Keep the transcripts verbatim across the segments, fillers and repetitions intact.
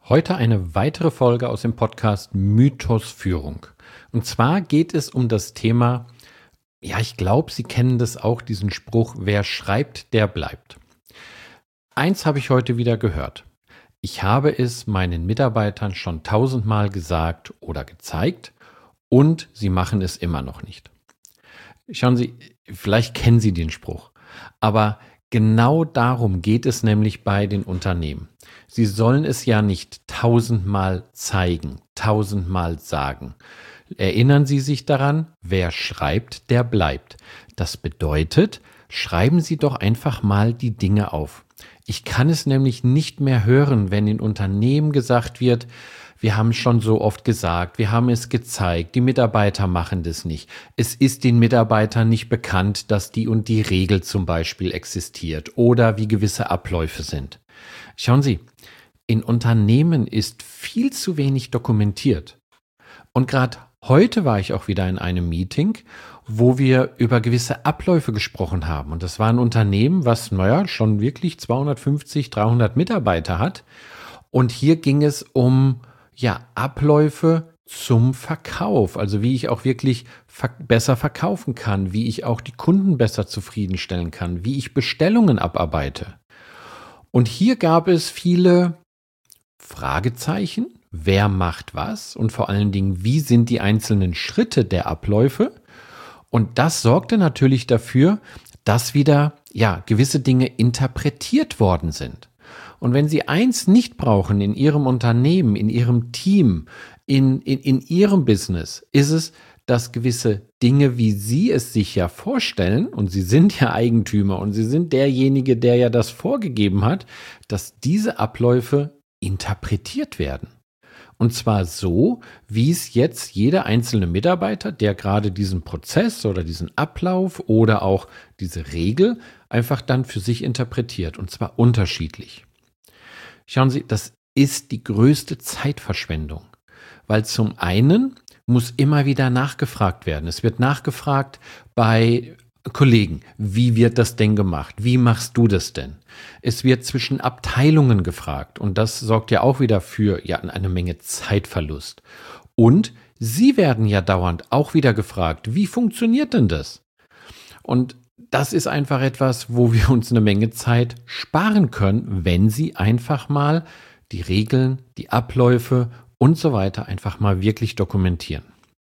Heute eine weitere Folge aus dem Podcast Mythos Führung. Und zwar geht es um das Thema, ja, ich glaube, Sie kennen das auch, diesen Spruch, wer schreibt, der bleibt. Eins habe ich heute wieder gehört. Ich habe es meinen Mitarbeitern schon tausendmal gesagt oder gezeigt und sie machen es immer noch nicht. Schauen Sie, vielleicht kennen Sie den Spruch, aber genau darum geht es nämlich bei den Unternehmen. Sie sollen es ja nicht tausendmal zeigen, tausendmal sagen. Erinnern Sie sich daran, wer schreibt, der bleibt. Das bedeutet, schreiben Sie doch einfach mal die Dinge auf. Ich kann es nämlich nicht mehr hören, wenn in Unternehmen gesagt wird, wir haben schon so oft gesagt, wir haben es gezeigt, die Mitarbeiter machen das nicht. Es ist den Mitarbeitern nicht bekannt, dass die und die Regel zum Beispiel existiert oder wie gewisse Abläufe sind. Schauen Sie, in Unternehmen ist viel zu wenig dokumentiert. Und gerade heute war ich auch wieder in einem Meeting, wo wir über gewisse Abläufe gesprochen haben. Und das war ein Unternehmen, was, naja, schon wirklich zweihundertfünfzig, dreihundert Mitarbeiter hat. Und hier ging es um, ja, Abläufe zum Verkauf. Also wie ich auch wirklich ver- besser verkaufen kann, wie ich auch die Kunden besser zufriedenstellen kann, wie ich Bestellungen abarbeite. Und hier gab es viele Fragezeichen. Wer macht was? Und vor allen Dingen, wie sind die einzelnen Schritte der Abläufe? Und das sorgte natürlich dafür, dass wieder, ja, gewisse Dinge interpretiert worden sind. Und wenn Sie eins nicht brauchen in Ihrem Unternehmen, in Ihrem Team, in, in, in Ihrem Business, ist es, dass gewisse Dinge, wie Sie es sich ja vorstellen, und Sie sind ja Eigentümer und Sie sind derjenige, der ja das vorgegeben hat, dass diese Abläufe interpretiert werden. Und zwar so, wie es jetzt jeder einzelne Mitarbeiter, der gerade diesen Prozess oder diesen Ablauf oder auch diese Regel einfach dann für sich interpretiert. Und zwar unterschiedlich. Schauen Sie, das ist die größte Zeitverschwendung. Weil zum einen muss immer wieder nachgefragt werden. Es wird nachgefragt bei Kollegen, wie wird das denn gemacht? Wie machst du das denn? Es wird zwischen Abteilungen gefragt und das sorgt ja auch wieder für ja, eine Menge Zeitverlust. Und Sie werden ja dauernd auch wieder gefragt, wie funktioniert denn das? Und das ist einfach etwas, wo wir uns eine Menge Zeit sparen können, wenn Sie einfach mal die Regeln, die Abläufe und so weiter einfach mal wirklich dokumentieren.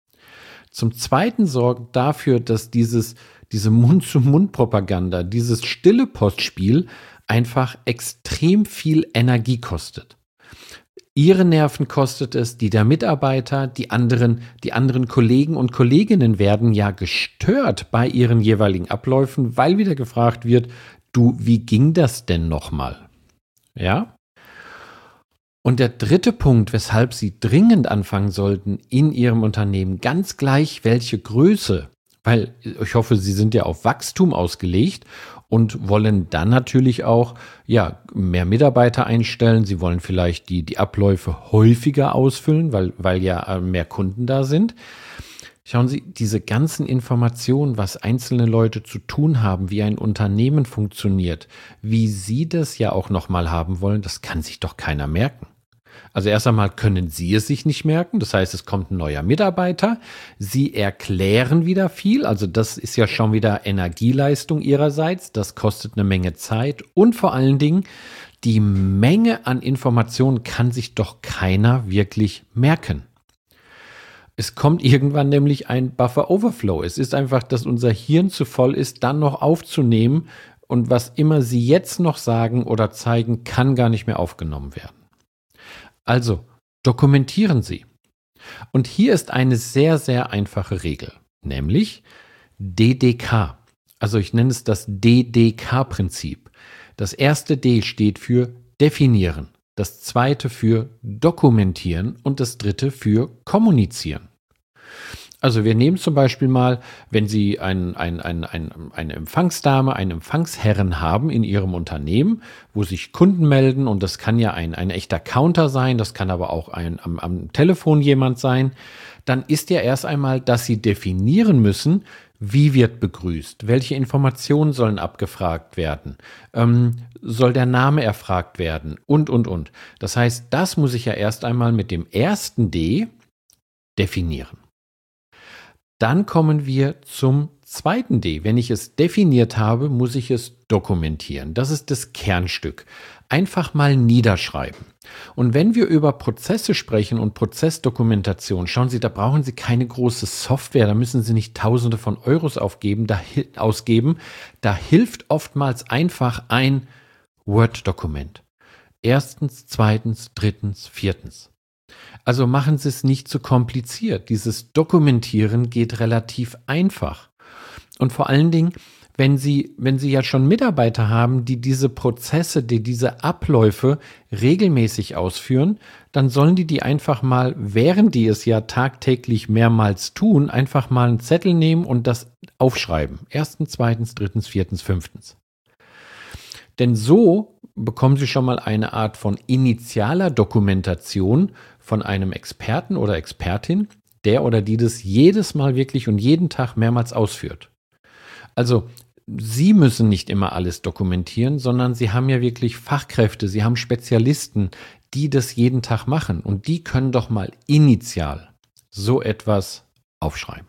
Zum Zweiten sorgt dafür, dass dieses diese Mund-zu-Mund-Propaganda, dieses stille Postspiel einfach extrem viel Energie kostet. Ihre Nerven kostet es, die der Mitarbeiter, die anderen, die anderen Kollegen und Kolleginnen werden ja gestört bei ihren jeweiligen Abläufen, weil wieder gefragt wird, du, wie ging das denn nochmal? Ja? Und der dritte Punkt, weshalb Sie dringend anfangen sollten in Ihrem Unternehmen, ganz gleich welche Größe, weil ich hoffe, Sie sind ja auf Wachstum ausgelegt und wollen dann natürlich auch ja, mehr Mitarbeiter einstellen. Sie wollen vielleicht die, die Abläufe häufiger ausfüllen, weil, weil ja mehr Kunden da sind. Schauen Sie, diese ganzen Informationen, was einzelne Leute zu tun haben, wie ein Unternehmen funktioniert, wie Sie das ja auch nochmal haben wollen, das kann sich doch keiner merken. Also erst einmal können Sie es sich nicht merken, das heißt, es kommt ein neuer Mitarbeiter, Sie erklären wieder viel, also das ist ja schon wieder Energieleistung Ihrerseits, das kostet eine Menge Zeit und vor allen Dingen, die Menge an Informationen kann sich doch keiner wirklich merken. Es kommt irgendwann nämlich ein Buffer Overflow, es ist einfach, dass unser Hirn zu voll ist, dann noch aufzunehmen und was immer Sie jetzt noch sagen oder zeigen, kann gar nicht mehr aufgenommen werden. Also, dokumentieren Sie. Und hier ist eine sehr, sehr einfache Regel, nämlich D D K. Also ich nenne es das D D K-Prinzip. Das erste D steht für definieren, das zweite für dokumentieren und das dritte für kommunizieren. Also wir nehmen zum Beispiel mal, wenn Sie ein, ein, ein, ein, eine Empfangsdame, einen Empfangsherren haben in Ihrem Unternehmen, wo sich Kunden melden, und das kann ja ein, ein echter Counter sein, das kann aber auch ein, am, am Telefon jemand sein, dann ist ja erst einmal, dass Sie definieren müssen, wie wird begrüßt, welche Informationen sollen abgefragt werden, ähm, soll der Name erfragt werden und, und, und. Das heißt, das muss ich ja erst einmal mit dem ersten D definieren. Dann kommen wir zum zweiten D. Wenn ich es definiert habe, muss ich es dokumentieren. Das ist das Kernstück. Einfach mal niederschreiben. Und wenn wir über Prozesse sprechen und Prozessdokumentation, schauen Sie, da brauchen Sie keine große Software, da müssen Sie nicht Tausende von Euros aufgeben, da, ausgeben. Da hilft oftmals einfach ein Word-Dokument. Erstens, zweitens, drittens, viertens. Also machen Sie es nicht zu kompliziert. Dieses Dokumentieren geht relativ einfach. Und vor allen Dingen, wenn Sie, wenn Sie ja schon Mitarbeiter haben, die diese Prozesse, die diese Abläufe regelmäßig ausführen, dann sollen die die einfach mal, während die es ja tagtäglich mehrmals tun, einfach mal einen Zettel nehmen und das aufschreiben. Erstens, zweitens, drittens, viertens, fünftens. Denn so bekommen Sie schon mal eine Art von initialer Dokumentation von einem Experten oder Expertin, der oder die das jedes Mal wirklich und jeden Tag mehrmals ausführt. Also Sie müssen nicht immer alles dokumentieren, sondern Sie haben ja wirklich Fachkräfte, Sie haben Spezialisten, die das jeden Tag machen, und die können doch mal initial so etwas aufschreiben.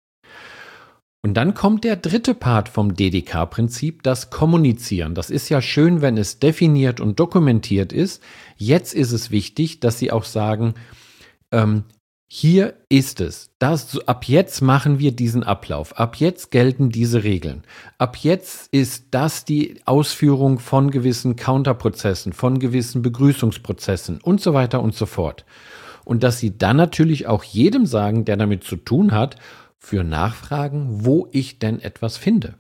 Und dann kommt der dritte Part vom D D K-Prinzip, das Kommunizieren. Das ist ja schön, wenn es definiert und dokumentiert ist. Jetzt ist es wichtig, dass Sie auch sagen, ähm, hier ist es. Das, ab jetzt machen wir diesen Ablauf. Ab jetzt gelten diese Regeln. Ab jetzt ist das die Ausführung von gewissen Counterprozessen, von gewissen Begrüßungsprozessen und so weiter und so fort. Und dass Sie dann natürlich auch jedem sagen, der damit zu tun hat, für Nachfragen, wo ich denn etwas finde.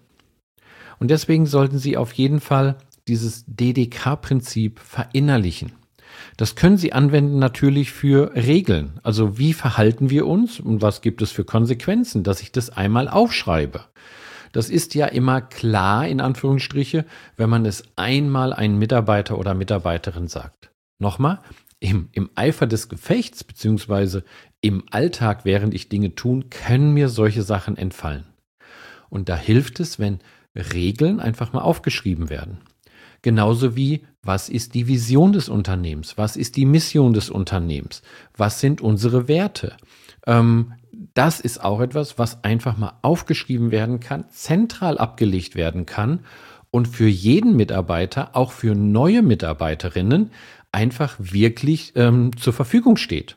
Und deswegen sollten Sie auf jeden Fall dieses D D K-Prinzip verinnerlichen. Das können Sie anwenden natürlich für Regeln. Also wie verhalten wir uns und was gibt es für Konsequenzen, dass ich das einmal aufschreibe. Das ist ja immer klar, in Anführungsstriche, wenn man es einmal einem Mitarbeiter oder Mitarbeiterin sagt. Nochmal, im, im Eifer des Gefechts beziehungsweise im Alltag, während ich Dinge tun, können mir solche Sachen entfallen. Und da hilft es, wenn Regeln einfach mal aufgeschrieben werden. Genauso wie, was ist die Vision des Unternehmens? Was ist die Mission des Unternehmens? Was sind unsere Werte? Ähm, das ist auch etwas, was einfach mal aufgeschrieben werden kann, zentral abgelegt werden kann und für jeden Mitarbeiter, auch für neue Mitarbeiterinnen, einfach wirklich ähm, zur Verfügung steht.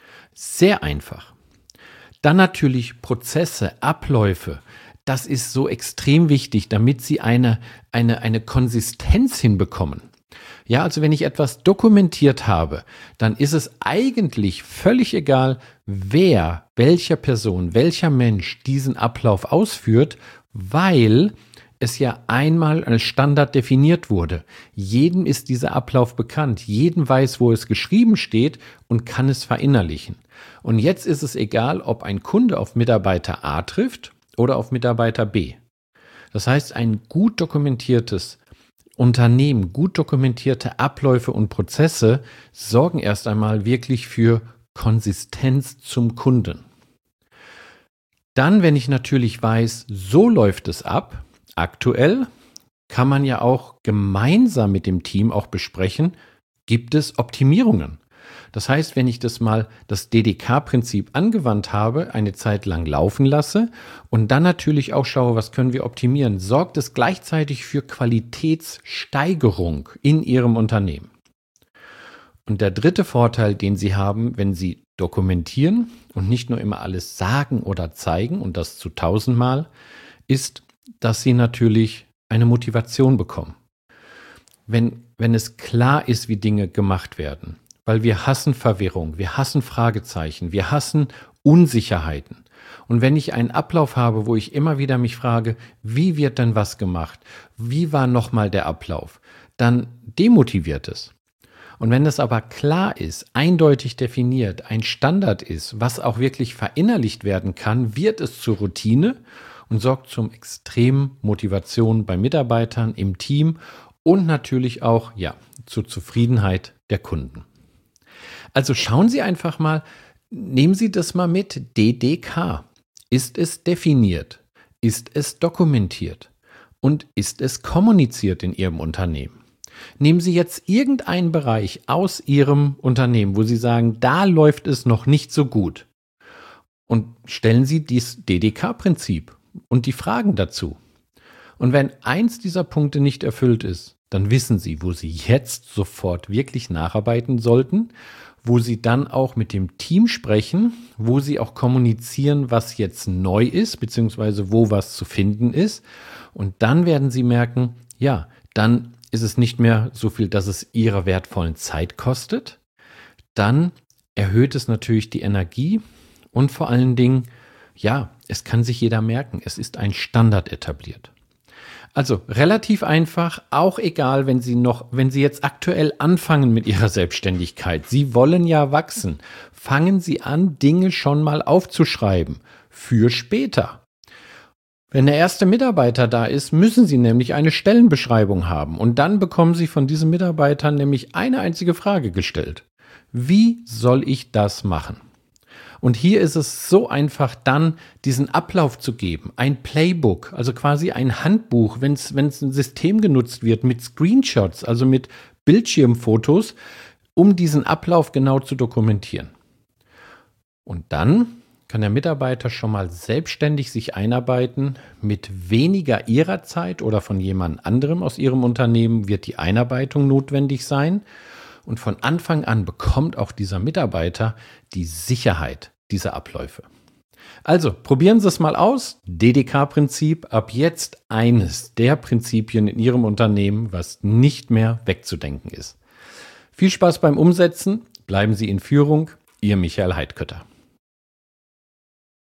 Sehr einfach. Dann natürlich Prozesse, Abläufe. Das ist so extrem wichtig, damit Sie eine, eine, eine Konsistenz hinbekommen. Ja, also wenn ich etwas dokumentiert habe, dann ist es eigentlich völlig egal, wer, welcher Person, welcher Mensch diesen Ablauf ausführt, weil es ja einmal als Standard definiert wurde. Jedem ist dieser Ablauf bekannt. Jedem weiß, wo es geschrieben steht und kann es verinnerlichen. Und jetzt ist es egal, ob ein Kunde auf Mitarbeiter A trifft oder auf Mitarbeiter B. Das heißt, ein gut dokumentiertes Unternehmen, gut dokumentierte Abläufe und Prozesse sorgen erst einmal wirklich für Konsistenz zum Kunden. Dann, wenn ich natürlich weiß, so läuft es ab, aktuell, kann man ja auch gemeinsam mit dem Team auch besprechen, gibt es Optimierungen. Das heißt, wenn ich das mal, das D D K-Prinzip angewandt habe, eine Zeit lang laufen lasse und dann natürlich auch schaue, was können wir optimieren, sorgt es gleichzeitig für Qualitätssteigerung in Ihrem Unternehmen. Und der dritte Vorteil, den Sie haben, wenn Sie dokumentieren und nicht nur immer alles sagen oder zeigen und das zu tausendmal, ist, dass Sie natürlich eine Motivation bekommen. Wenn, wenn es klar ist, wie Dinge gemacht werden, weil wir hassen Verwirrung, wir hassen Fragezeichen, wir hassen Unsicherheiten. Und wenn ich einen Ablauf habe, wo ich immer wieder mich frage, wie wird denn was gemacht? Wie war nochmal der Ablauf? Dann demotiviert es. Und wenn das aber klar ist, eindeutig definiert, ein Standard ist, was auch wirklich verinnerlicht werden kann, wird es zur Routine und sorgt zum extremen Motivation bei Mitarbeitern im Team und natürlich auch, ja, zur Zufriedenheit der Kunden. Also schauen Sie einfach mal, nehmen Sie das mal mit, D D K. Ist es definiert? Ist es dokumentiert? Und ist es kommuniziert in Ihrem Unternehmen? Nehmen Sie jetzt irgendeinen Bereich aus Ihrem Unternehmen, wo Sie sagen, da läuft es noch nicht so gut, und stellen Sie dieses D D K-Prinzip und die Fragen dazu. Und wenn eins dieser Punkte nicht erfüllt ist, dann wissen Sie, wo Sie jetzt sofort wirklich nacharbeiten sollten, wo Sie dann auch mit dem Team sprechen, wo Sie auch kommunizieren, was jetzt neu ist, beziehungsweise wo was zu finden ist. Und dann werden Sie merken, ja, dann ist es nicht mehr so viel, dass es Ihre wertvollen Zeit kostet. Dann erhöht es natürlich die Energie und vor allen Dingen, ja, es kann sich jeder merken, es ist ein Standard etabliert. Also relativ einfach, auch egal, wenn Sie noch, wenn Sie jetzt aktuell anfangen mit Ihrer Selbstständigkeit. Sie wollen ja wachsen. Fangen Sie an, Dinge schon mal aufzuschreiben für später. Wenn der erste Mitarbeiter da ist, müssen Sie nämlich eine Stellenbeschreibung haben und dann bekommen Sie von diesem Mitarbeiter nämlich eine einzige Frage gestellt. Wie soll ich das machen? Und hier ist es so einfach, dann diesen Ablauf zu geben, ein Playbook, also quasi ein Handbuch, wenn es wenn es ein System genutzt wird mit Screenshots, also mit Bildschirmfotos, um diesen Ablauf genau zu dokumentieren. Und dann kann der Mitarbeiter schon mal selbstständig sich einarbeiten. Mit weniger Ihrer Zeit oder von jemand anderem aus Ihrem Unternehmen wird die Einarbeitung notwendig sein. Und von Anfang an bekommt auch dieser Mitarbeiter die Sicherheit dieser Abläufe. Also probieren Sie es mal aus. D D K-Prinzip, ab jetzt eines der Prinzipien in Ihrem Unternehmen, was nicht mehr wegzudenken ist. Viel Spaß beim Umsetzen, bleiben Sie in Führung. Ihr Michael Heidkötter.